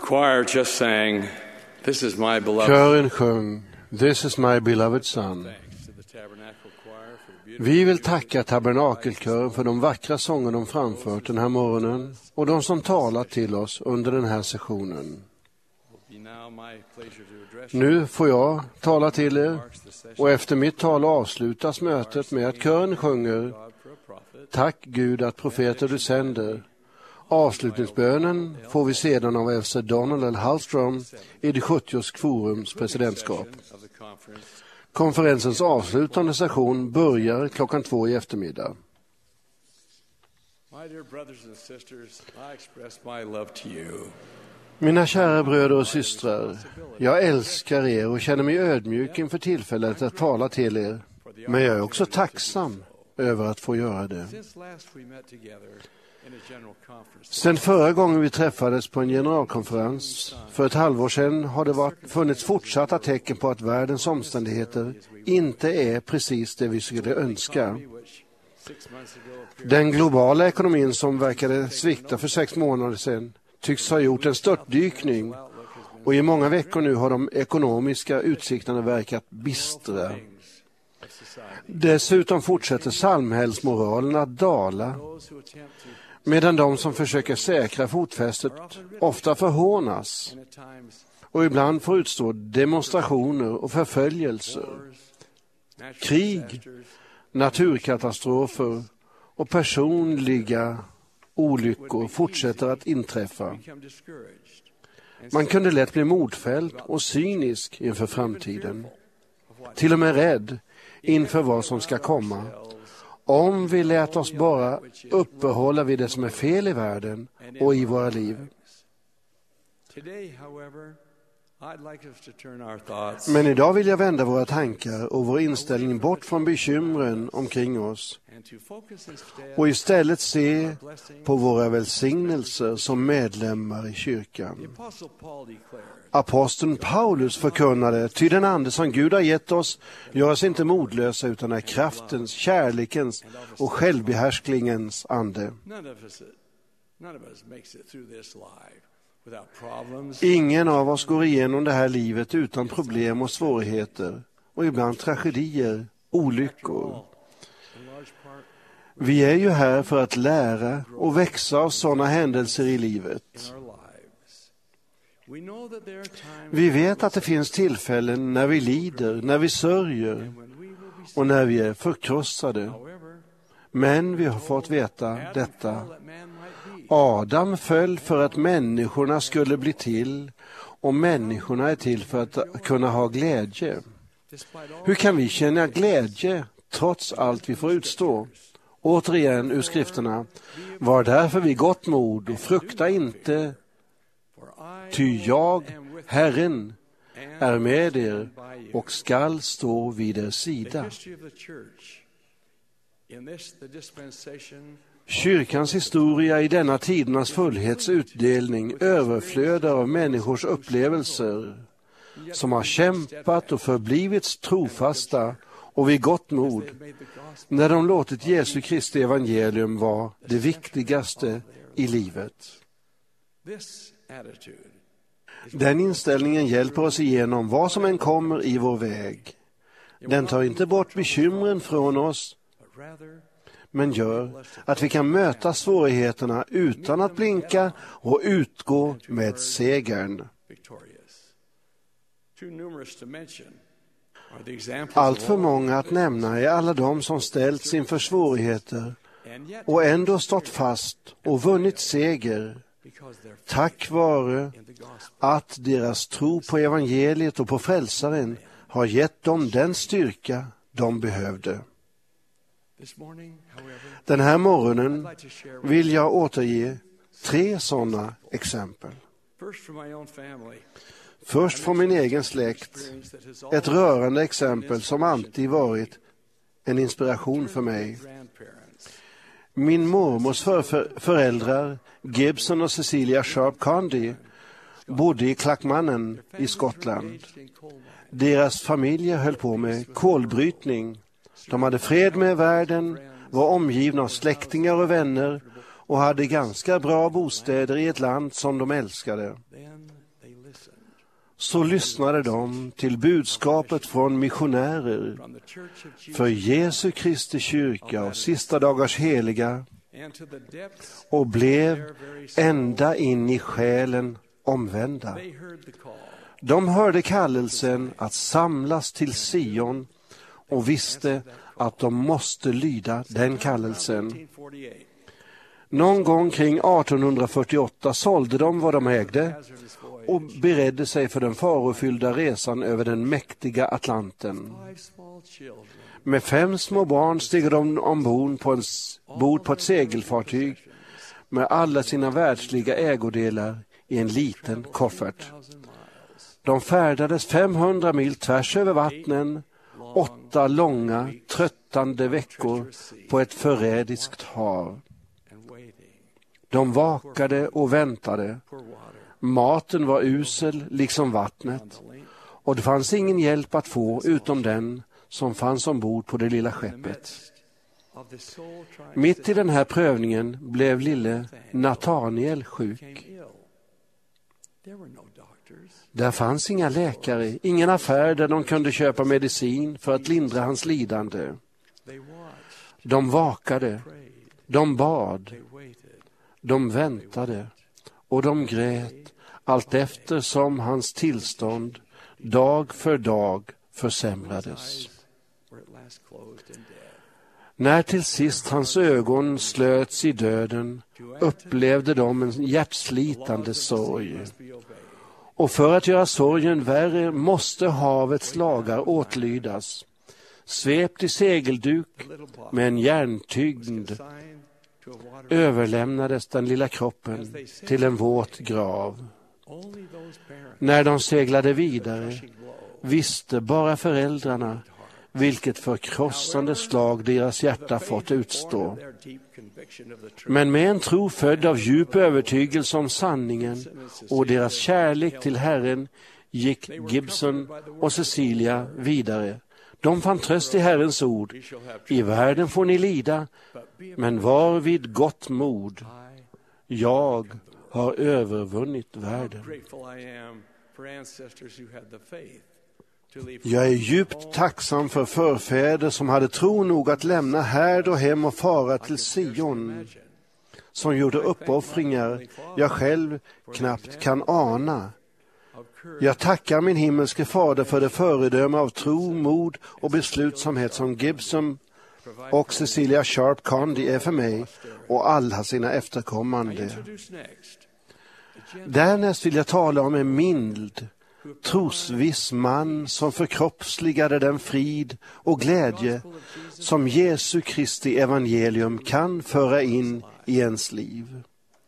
choir just sang, "This is my beloved." Kören sjöng This is my beloved son. Vi vill tacka tabernakelkören för de vackra sånger de framfört den här morgonen och de som talat till oss under den här sessionen. Nu får jag tala till er och efter mitt tal avslutas mötet med att kören sjunger Tack Gud att profeter du sänder. Avslutningsbönen får vi sedan av Elsa Donald L. Hallström i det 70:s kvorums presidentskap. Konferensens avslutande session börjar 2:00 i eftermiddag. Mina kära bröder och systrar, jag älskar er och känner mig ödmjuk inför tillfället att tala till er, men jag är också tacksam över att få göra det. Sen förra gången vi träffades på en generalkonferens för ett halvår sedan har det funnits fortsatta tecken på att världens omständigheter inte är precis det vi skulle önska. Den globala ekonomin som verkade svikta för 6 månader sedan tycks ha gjort en störtdykning och i många veckor nu har de ekonomiska utsikterna verkat bistra. Dessutom fortsätter samhällsmoralen att dala, medan de som försöker säkra fotfästet ofta förhånas och ibland får utstå demonstrationer och förföljelser. Krig, naturkatastrofer och personliga olyckor fortsätter att inträffa. Man kunde lätt bli modfälld och cynisk inför framtiden. Till och med rädd inför vad som ska komma. Om vi lät oss bara uppehålla vid det som är fel i världen och i våra liv. Men idag vill jag vända våra tankar och vår inställning bort från bekymren omkring oss och istället se på våra välsignelser som medlemmar i kyrkan. Aposteln Paulus förkunnade, ty den ande som Gud har gett oss gör oss inte modlösa utan är kraftens, kärlekens och självbehärsklingens ande. Ingen av oss går igenom det här livet utan problem och svårigheter och ibland tragedier, olyckor. Vi är ju här för att lära och växa av sådana händelser i livet. Vi vet att det finns tillfällen när vi lider, när vi sörjer och när vi är förkrossade. Men vi har fått veta detta. Adam föll för att människorna skulle bli till och människorna är till för att kunna ha glädje. Hur kan vi känna glädje trots allt vi får utstå? Återigen ur skrifterna. Var därför vid gott mod och frukta inte, ty jag, Herren, är med er och skall stå vid er sida. Kyrkans historia i denna tidernas fullhetsutdelning överflödar av människors upplevelser som har kämpat och förblivit trofasta och vid gott mod när de låtit Jesu Kristi evangelium vara det viktigaste i livet. Den inställningen hjälper oss igenom vad som än kommer i vår väg. Den tar inte bort bekymren från oss, men gör att vi kan möta svårigheterna utan att blinka och utgå med segern. Allt för många att nämna är alla de som ställts inför svårigheter och ändå stått fast och vunnit seger tack vare att deras tro på evangeliet och på frälsaren har gett dem den styrka de behövde. Den här morgonen vill jag återge 3 sådana exempel. Först från min egen släkt, ett rörande exempel som alltid varit en inspiration för mig. Min mormors föräldrar, Gibson och Cecilia Sharp Condy, bodde i Clackmannen i Skottland. Deras familjer höll på med kolbrytning. De hade fred med världen, var omgivna av släktingar och vänner och hade ganska bra bostäder i ett land som de älskade. så lyssnade de till budskapet från missionärer för Jesu Kristi kyrka och sista dagars heliga och blev ända in i själen omvända. De hörde kallelsen att samlas till Sion och visste att de måste lyda den kallelsen. Någon gång kring 1848 sålde de vad de ägde och beredde sig för den farofyllda resan över den mäktiga Atlanten. Med 5 små barn steg de ombord på ett segelfartyg med alla sina världsliga ägodelar i en liten koffert. De färdades 500 mil tvärs över vattnen, 8 långa, tröttande veckor på ett förrädiskt hav. De vakade och väntade. Maten var usel, liksom vattnet, och det fanns ingen hjälp att få utom den som fanns ombord på det lilla skeppet. Mitt i den här prövningen blev lille Nathaniel sjuk. Där fanns inga läkare, ingen affär där de kunde köpa medicin för att lindra hans lidande. De vakade, de bad, de väntade och de grät allt eftersom hans tillstånd dag för dag försämrades. När till sist hans ögon slöts i döden upplevde de en hjärtslitande sorg. Och för att göra sorgen värre måste havets lagar åtlydas. Svept i segelduk med en järntyngd överlämnades den lilla kroppen till en våt grav. När de seglade vidare visste bara föräldrarna vilket förkrossande slag deras hjärta fått utstå. Men med en tro född av djup övertygelse om sanningen och deras kärlek till Herren gick Gibson och Cecilia vidare. De fann tröst i Herrens ord. I världen får ni lida, men var vid gott mod. Jag har övervunnit världen. Jag är djupt tacksam för förfäder som hade tro nog att lämna härd och hem och fara till Sion, som gjorde uppoffringar jag själv knappt kan ana. Jag tackar min himmelske fader för det föredöme av tro, mod och beslutsamhet som Gibson och Cecilia Sharp Condy är för mig och alla sina efterkommande. Därnäst vill jag tala om en mild, trosviss man som förkroppsligade den frid och glädje som Jesu Kristi evangelium kan föra in i ens liv.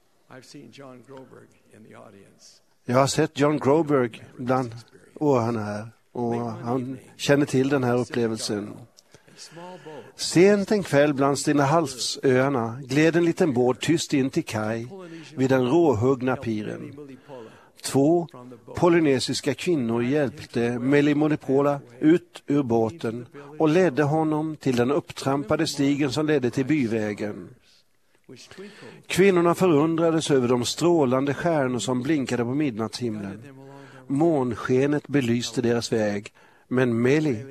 Jag har sett John Groberg bland åhörarna här och han känner till den här upplevelsen. Sent en kväll bland Stinahalvsöarna gled en liten båt tyst in till kaj vid den råhuggna piren. 2 polynesiska kvinnor hjälpte Melimonepola ut ur båten och ledde honom till den upptrampade stigen som ledde till byvägen. Kvinnorna förundrades över de strålande stjärnor som blinkade på midnattshimlen. Månskenet belyste deras väg, men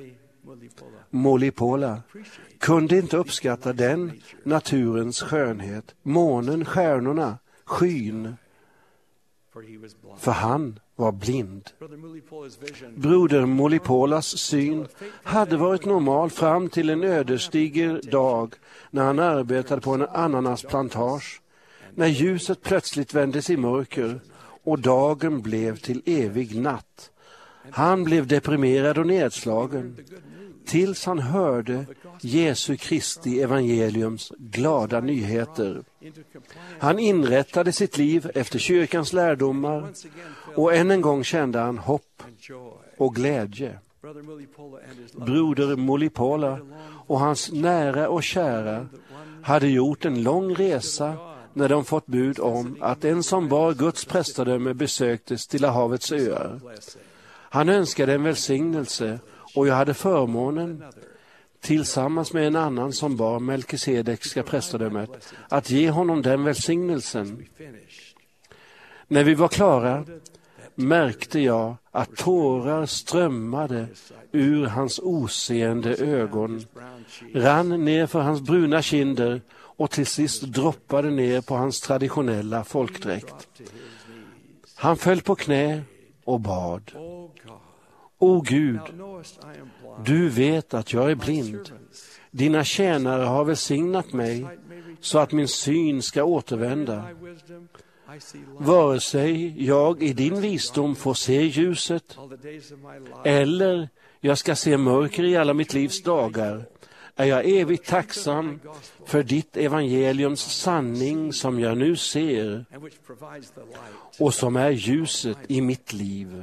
Molipola kunde inte uppskatta den naturens skönhet, månen, stjärnorna, skyn, för han var blind. Broder Molipolas syn hade varit normal fram till en ödesdiger dag när han arbetade på en ananasplantage, när ljuset plötsligt vändes i mörker och dagen blev till evig natt. Han blev deprimerad och nedslagen tills han hörde Jesu Kristi evangeliums glada nyheter. Han inrättade sitt liv efter kyrkans lärdomar och än en gång kände han hopp och glädje. Broder Molipola och hans nära och kära hade gjort en lång resa när de fått bud om att en som bar Guds prästadöme besökte Stilla havets öar. Han önskade en välsignelse och jag hade förmånen tillsammans med en annan som bar Melkisedekska prästadömet att ge honom den välsignelsen. När vi var klara märkte jag att tårar strömmade ur hans oseende ögon, rann ner för hans bruna kinder och till sist droppade ner på hans traditionella folkdräkt. Han föll på knä och bad. O Gud, du vet att jag är blind. Dina tjänare har välsignat mig så att min syn ska återvända. Vare sig jag i din visdom får se ljuset eller jag ska se mörker i alla mitt livs dagar, är jag evigt tacksam för ditt evangeliums sanning som jag nu ser och som är ljuset i mitt liv.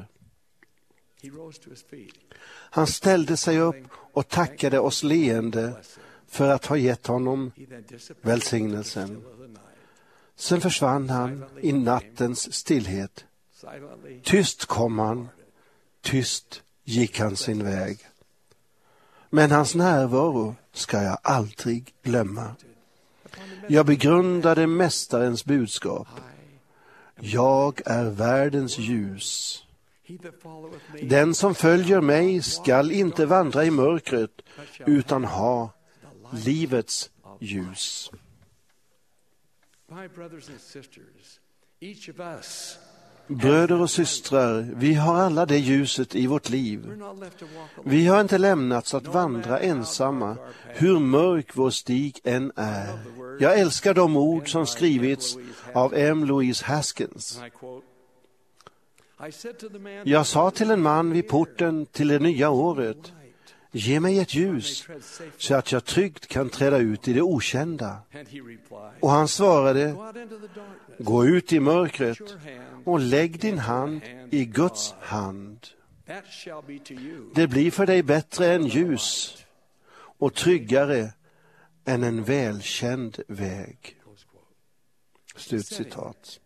Han ställde sig upp och tackade oss leende för att ha gett honom välsignelsen. Sen försvann han i nattens stillhet. Tyst kom han, tyst gick han sin väg. Men hans närvaro ska jag aldrig glömma. Jag begrundade mästarens budskap. Jag är världens ljus. Den som följer mig skall inte vandra i mörkret utan ha livets ljus. Bröder och systrar, vi har alla det ljuset i vårt liv. Vi har inte lämnats att vandra ensamma, hur mörk vår stig än är. Jag älskar de ord som skrivits av M. Louise Haskins. Jag sa till en man vid porten till det nya året, ge mig ett ljus så att jag tryggt kan träda ut i det okända. Och han svarade, gå ut i mörkret och lägg din hand i Guds hand. Det blir för dig bättre än ljus och tryggare än en välkänd väg. Slutcitat.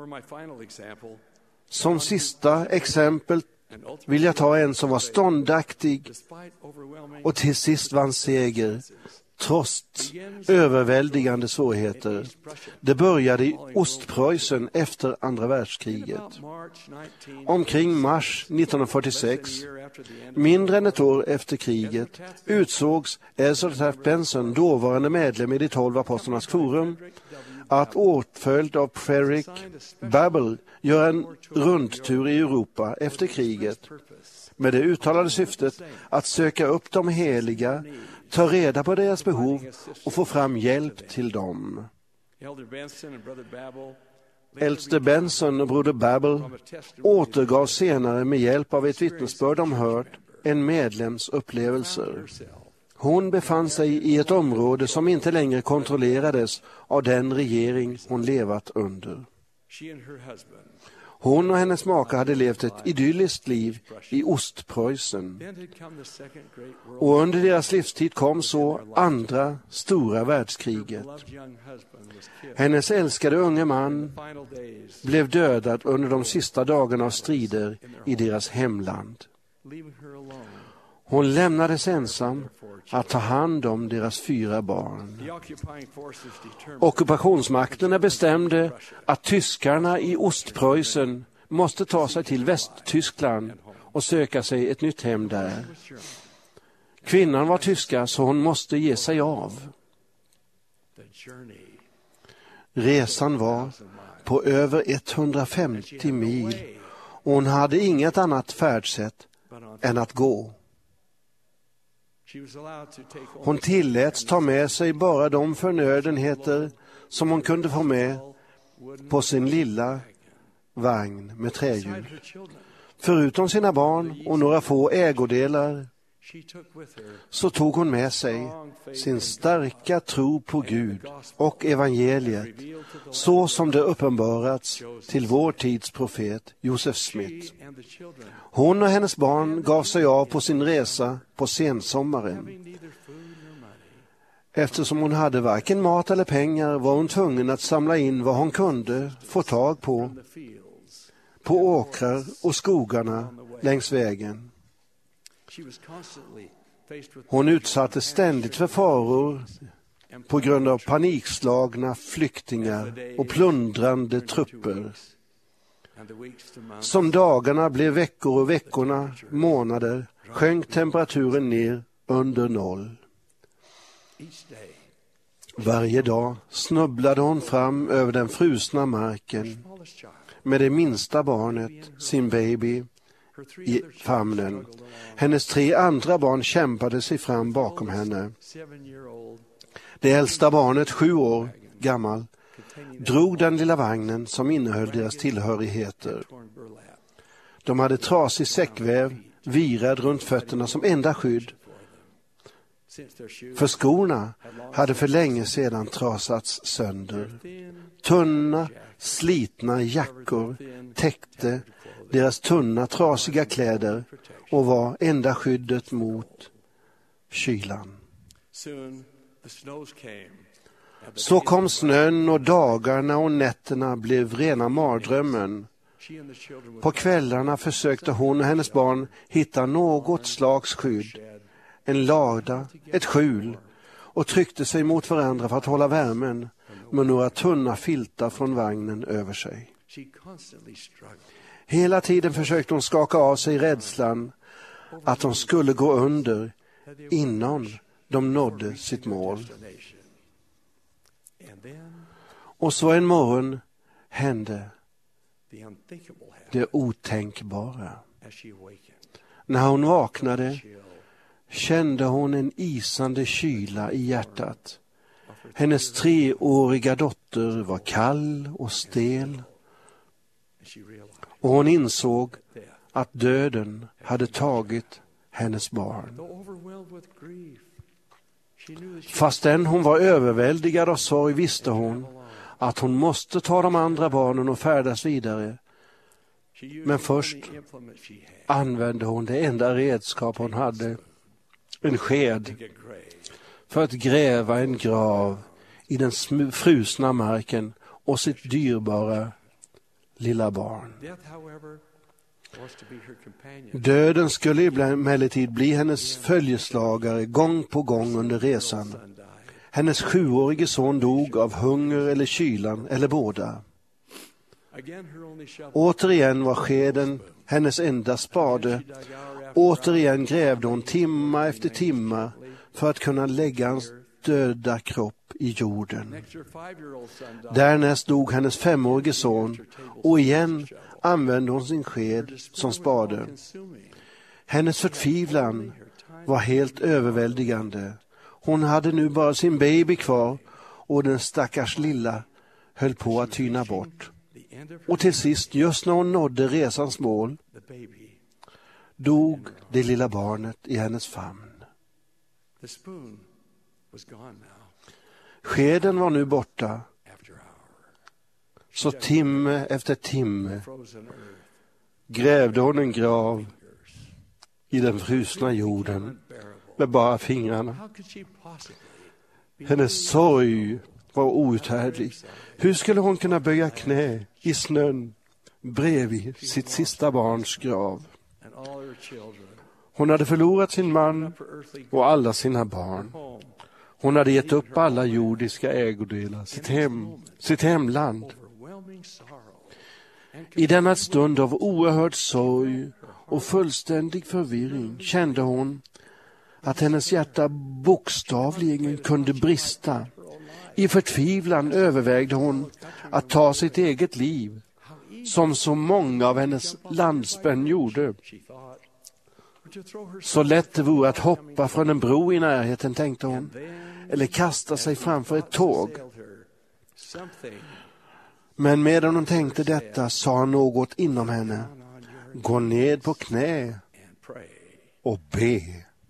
Som sista exempel vill jag ta en som var ståndaktig och till sist vann seger trots överväldigande svårigheter. Det började i Ostpreussen efter andra världskriget. Omkring mars 1946, mindre än ett år efter kriget, utsågs Ezra Taft Benson, dåvarande medlem i de 12 apostlarnas forum, att åtföljd av Frederick Babel göra en rundtur i Europa efter kriget med det uttalade syftet att söka upp de heliga, ta reda på deras behov och få fram hjälp till dem. Äldste Benson och broder Babel återgav senare med hjälp av ett vittnesbörd de hört en medlems upplevelser. Hon befann sig i ett område som inte längre kontrollerades av den regering hon levat under. Hon och hennes make hade levt ett idylliskt liv i Ostpreussen. Och under deras livstid kom så andra stora världskriget. Hennes älskade unge man blev dödad under de sista dagarna av strider i deras hemland. Hon lämnades ensam att ta hand om deras 4 barn. Ockupationsmakterna bestämde att tyskarna i Ostpreussen måste ta sig till Västtyskland och söka sig ett nytt hem där. Kvinnan var tyska så hon måste ge sig av. Resan var på över 150 mil och hon hade inget annat färdsätt än att gå. Hon tilläts ta med sig bara de förnödenheter som hon kunde få med på sin lilla vagn med trähjul. Förutom sina barn och några få ägodelar så tog hon med sig sin starka tro på Gud och evangeliet så som det uppenbarats till vår tids profet Joseph Smith. Hon och hennes barn gav sig av på sin resa på sensommaren. Eftersom hon hade varken mat eller pengar var hon tvungen att samla in vad hon kunde få tag på åkrar och skogarna längs vägen. Hon utsattes ständigt för faror på grund av panikslagna flyktingar och plundrande trupper. Som dagarna blev veckor och veckorna månader sjönk temperaturen ner under 0. Varje dag snubblade hon fram över den frusna marken med det minsta barnet, sin baby, i famnen. Hennes 3 andra barn kämpade sig fram bakom henne. Det äldsta barnet, 7 år gammal, drog den lilla vagnen som innehöll deras tillhörigheter. De hade trasig säckväv virad runt fötterna som enda skydd. För skorna hade för länge sedan trasats sönder. Tunna, slitna jackor täckte deras tunna, trasiga kläder och var enda skyddet mot kylan. Så kom snön och dagarna och nätterna blev rena mardrömmen. På kvällarna försökte hon och hennes barn hitta något slags skydd, en lada, ett skjul, och tryckte sig mot varandra för att hålla värmen med några tunna filtar från vagnen över sig. Hela tiden försökte hon skaka av sig rädslan att de skulle gå under innan de nådde sitt mål. Och så en morgon hände det otänkbara. När hon vaknade kände hon en isande kyla i hjärtat. Hennes 3-åriga dotter var kall och stel. Och hon insåg att döden hade tagit hennes barn. Fastän hon var överväldigad av sorg visste hon att hon måste ta de andra barnen och färdas vidare. Men först använde hon det enda redskap hon hade, en sked, för att gräva en grav i den frusna marken och sitt dyrbara lilla barn. Döden skulle emellertid bli hennes följeslagare gång på gång under resan. Hennes 7-årige son dog av hunger eller kylan eller båda. Återigen var skeden hennes enda spade. Återigen grävde hon timma efter timma för att kunna lägga hans döda kropp i jorden. Därnäst dog hennes 5-årige son och igen använde hon sin sked som spade. Hennes förtvivlan var helt överväldigande. Hon hade nu bara sin baby kvar och den stackars lilla höll på att tyna bort. Och till sist, just när hon nådde resans mål, dog det lilla barnet i hennes famn. Skeden var nu borta. Så timme efter timme grävde hon en grav i den frusna jorden med bara fingrarna. Hennes sorg var outhärdlig. Hur skulle hon kunna böja knä i snön bredvid sitt sista barns grav? Hon hade förlorat sin man och alla sina barn. Hon hade gett upp alla jordiska ägodelar, sitt hemland. I denna stund av oerhörd sorg och fullständig förvirring kände hon att hennes hjärta bokstavligen kunde brista. I förtvivlan övervägde hon att ta sitt eget liv, som så många av hennes landsmän gjorde. Så lätt det vore att hoppa från en bro i närheten, tänkte hon, eller kasta sig framför ett tåg. Men medan hon tänkte detta sa något inom henne: gå ned på knä och be.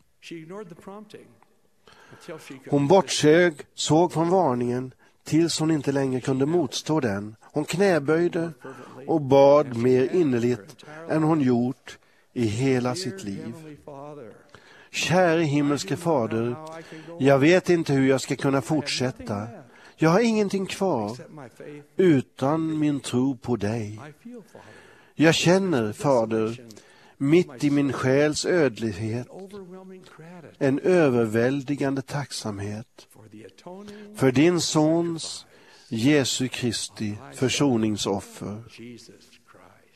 Hon såg från varningen tills hon inte längre kunde motstå den. Hon knäböjde och bad mer innerligt än hon gjort i hela sitt liv. Käre himmelske fader, jag vet inte hur jag ska kunna fortsätta. Jag har ingenting kvar utan min tro på dig. Jag känner, fader, mitt i min själs ödlighet en överväldigande tacksamhet för din sons Jesu Kristi försoningsoffer.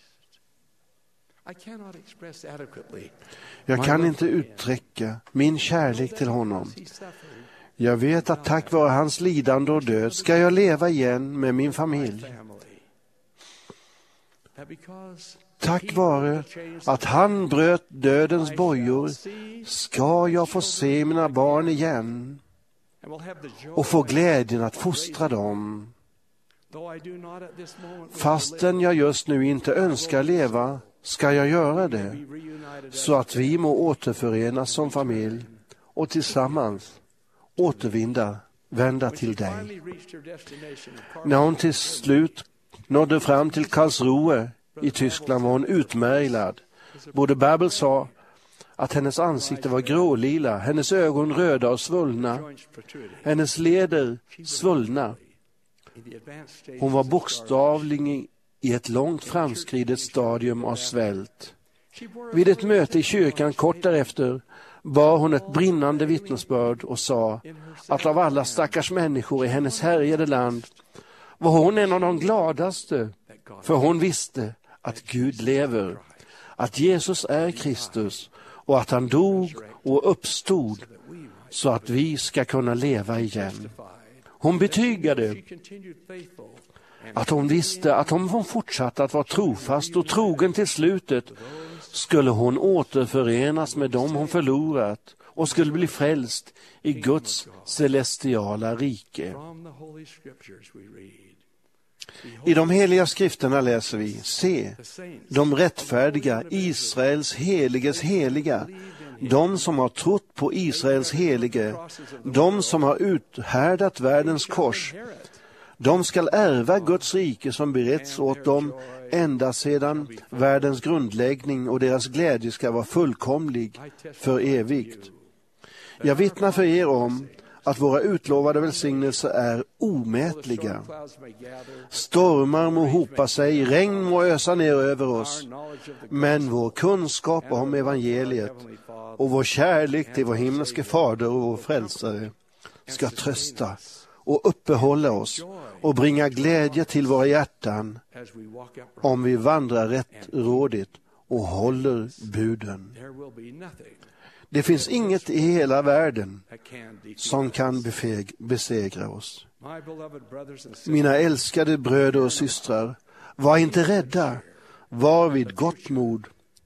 Jag kan inte uttrycka min kärlek till honom. Jag vet att tack vare hans lidande och död ska jag leva igen med min familj. Tack vare att han bröt dödens bojor ska jag få se mina barn igen och få glädjen att fostra dem. Fastän jag just nu inte önskar leva ska jag göra det, så att vi må återförenas som familj och tillsammans vända till dig. När hon till slut nådde fram till Karlsruhe i Tyskland var hon utmärglad. Både Babel sa att hennes ansikte var grålila, hennes ögon röda och svullna, hennes leder svullna. Hon var bokstavligen i ett långt framskridet stadium av svält. Vid ett möte i kyrkan kort därefter bar hon ett brinnande vittnesbörd och sa att av alla stackars människor i hennes härjade land var hon en av de gladaste, för hon visste att Gud lever, att Jesus är Kristus och att han dog och uppstod så att vi ska kunna leva igen. Hon betygade att hon visste att om hon fortsatte att vara trofast och trogen till slutet skulle hon återförenas med dem hon förlorat och skulle bli frälst i Guds celestiala rike. I de heliga skrifterna läser vi: se, de rättfärdiga, Israels heliges heliga, de som har trott på Israels helige, de som har uthärdat världens kors, de skall ärva Guds rike som beretts åt dem ända sedan världens grundläggning, och deras glädje ska vara fullkomlig för evigt. Jag vittnar för er om att våra utlovade välsignelser är omätliga. Stormar må hopa sig, regn må ösa ner över oss, men vår kunskap om evangeliet och vår kärlek till vår himmelske fader och vår frälsare ska trösta och uppehålla oss och bringa glädje till våra hjärtan om vi vandrar rättrådigt och håller buden. Det finns inget i hela världen som kan besegra oss. Mina älskade bröder och systrar, var inte rädda, var vid gott mod.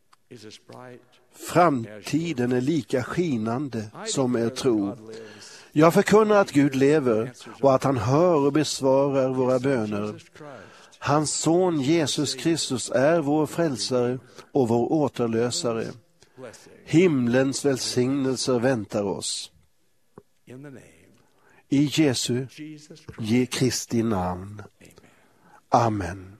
Framtiden är lika skinande som er tro. Jag förkunnar att Gud lever och att han hör och besvarar våra böner. Hans son Jesus Kristus är vår frälsare och vår återlösare. Himlens välsignelser väntar oss. I Jesu Kristi namn. Amen.